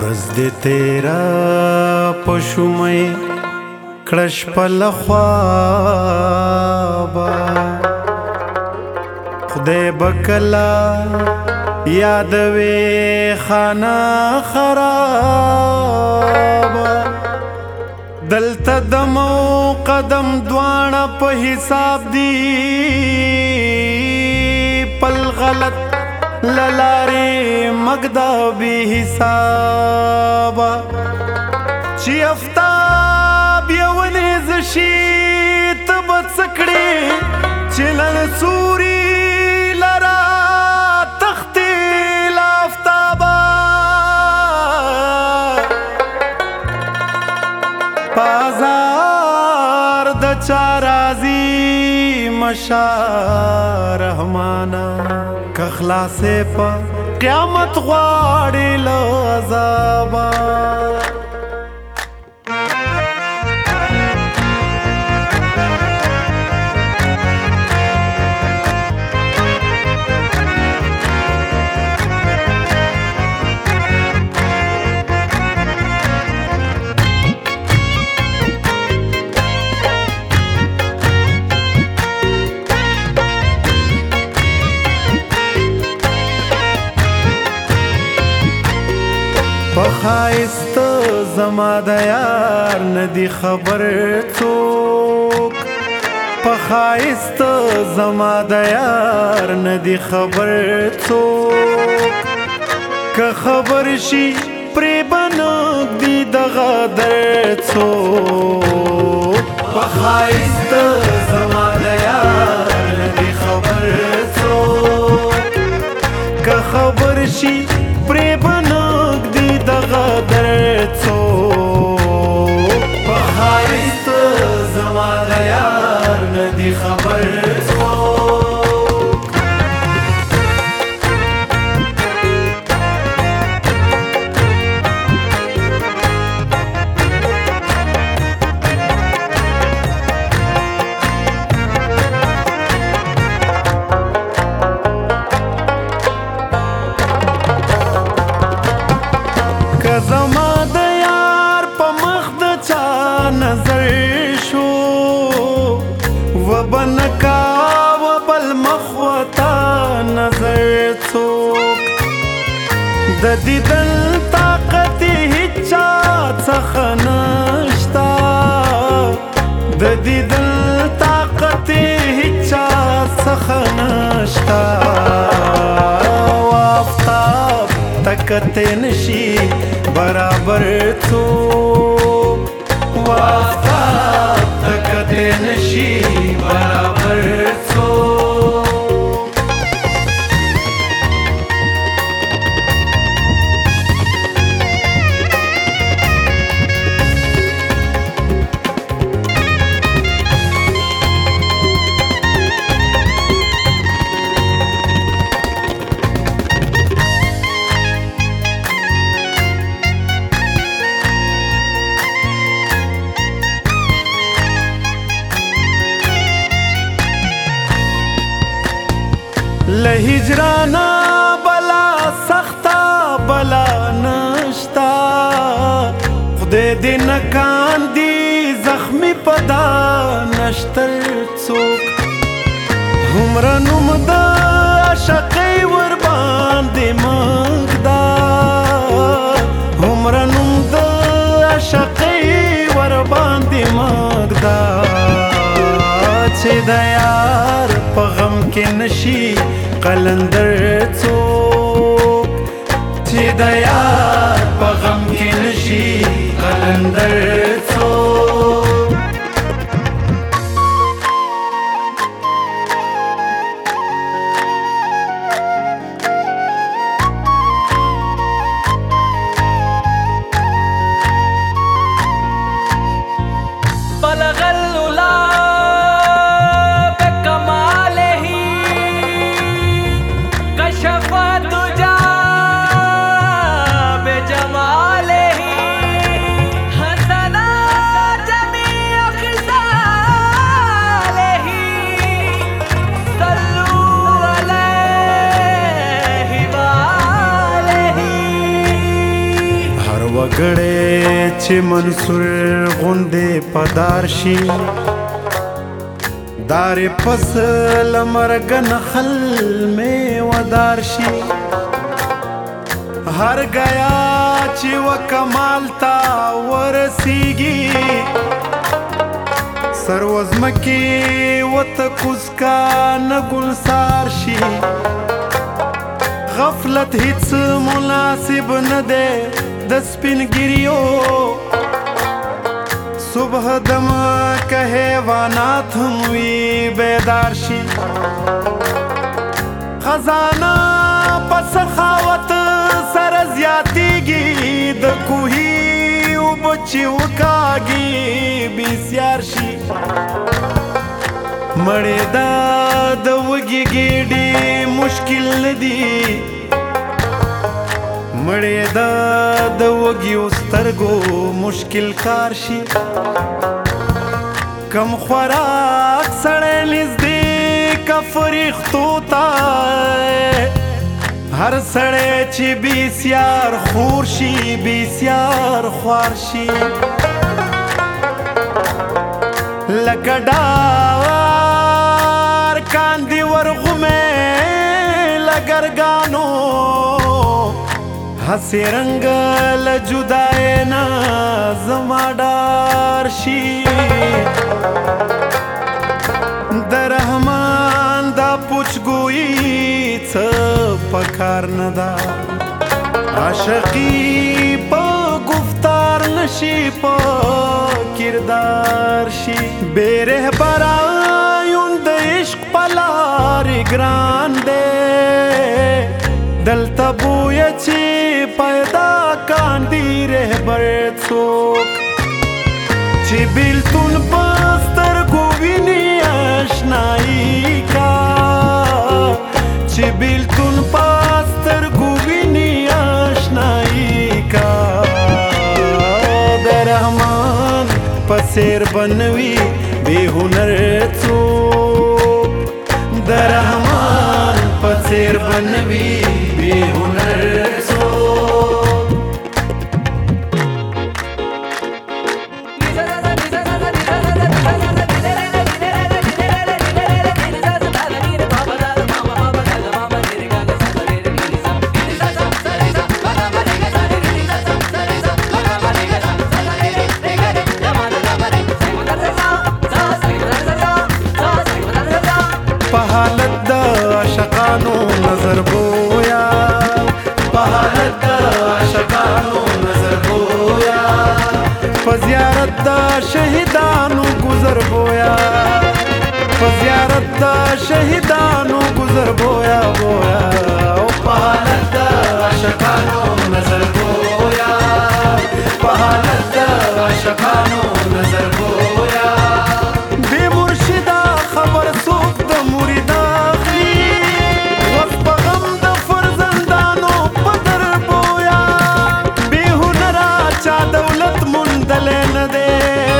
ورځ دې تیرا پښومې کړش پل خوابا خدای بکلا یادوي خانه خرابا دلته دمو قدم دوانه په حساب دی پل غلط للاري مگدا بی حسابا چی افتاب یونی زشی تبت سکڑی چلن سوری لرا تختی لافتابا بازار د چارازی مشارحمانا کخلاصے پا قیامت غواړي له عذابا پخایست زما د یار ندی خبر څوک پخایست زما د یار ندی خبر څوک که خبر شي پرې بنوک دی دغه در څوک پخایست زما د یار ندی خبر څوک که خبر شي پرې بنوک دی دغه در څوک پخایست زما د یار ندی خبر څوک که زما د یار په مخ د چا نظر شو و بنکا و بل مخ وتا نظر څوک د دیدن طاقت هیچا څخه نشتا د دیدن طاقت هیچا څخه نشتا وافتاب تکته نشي برابر څوک وافتاب تکته نشي برابر څوک لهجرانا بلا سختا بلا نشتا خدای دې نکان دی زخمی پدا نشتر څوک همرا نوم د عشقی ور باندې مګدا همرا نوم د عشقی ور باندې مګدا چې د یار په غم کې نشي قلندر څوک چې د یار په غم کې نشي قلندر څوک بلغ العلا غړې چې منصور غوندې پدار شي دار پس لمرګ نخل میں ودار شي هر گیا چې و کمال تا ورسیږي سروزمکی وت کوزکا نګلسار شي غفلت هیڅ مناسب نه ده د سپینګریو صبح دم که حیوانات هم وی بیدار شي خزانه په سخاوت سره زیاتیږي د کوهي اوبه چې وکاږي بسیار شي مړېدا د وږي ګېډې مشکل نه دي مړېدا د وږي سترګو مشکل کار شي کم خوراک سړی نږدې که فرښتو ته هر سړی چې بسیار خور شي بسیار خوار شي لکه ډار کاندي ورغومې لګرګانو هسې رنګ له جدای نه زما ډار شي د رحمان دا پوچګویي څه پکار نه ده عاشقي په گفتار نشي په کردار شي بے رهبره یون د عشق په لارې ګران دی دلته بویه چې پیدا کاندي رهبر څوک چې بیلتون په سترګو ویني اشنایي کا چې بیلتون په سترګو ویني اشنایي کا د رحمان په څېر بنوي بې هنر څوک د رحمان په څېر بنوي بې هنر څوک په حالت د عاشقانو نظر بویا په حالت د عاشقانو نظر بویا په زیارت د شهیدانو گذر بویا په زیارت د شهیدانو گذر بویا بویا او په حالت د عاشقانو نظر بویا په حالت د عاشقانو نظر بویا بے مرشدہ خبر څوک د مرید اخلي وخت په غم د فرزندانو په در بویا بې هنره چا دولت موندلی نه دی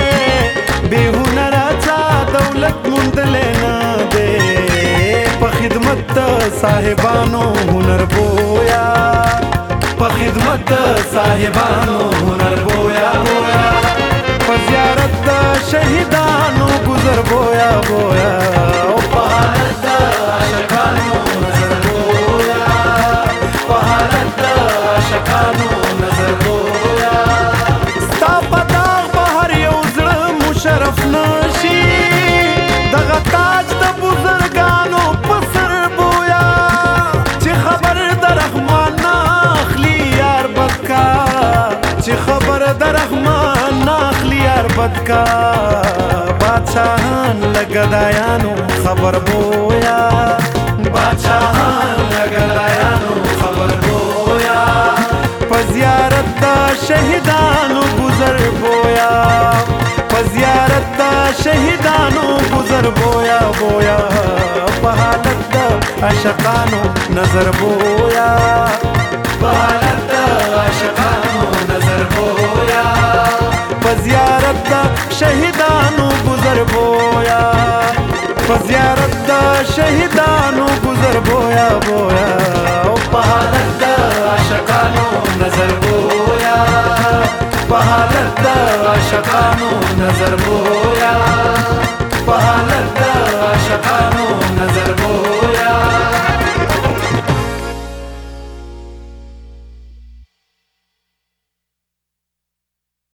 بې هنره چا دولت موندلی نه دی په خدمت د صاحبانو هنر بویا په خدمت د صاحبانو هنر بویا بویا په زیارت د شهیدانو گذر بویا بویا او په حالت د عاشقانو نظر بویا په حالت د عاشقانو نظر بویا ستا په داغ به هر یو زړه مشرف نشي دغه تاج د بزرګانو په سر بویا چې خبر د رحمان نه اخلي یار بدکا چې خبر د رحمان نه اخلي یار بدکا بادشاہان لګدایانو خبر بویا بادشاہان لګدایانو خبر بویا په زیارت د شهیدانو گذر بویا په زیارت د شهیدانو گذر بویا بویا په حالت د عاشقانو نظر بویا په حالت د عاشقانو نظر بویا په زیارت د شهیدانو گذر بویا په زیارت د شهیدانو گذر بویا بویا او په حالت د عاشقانو نظر بویا حالت د عاشقانو نظر بویا په حالت د عاشقانو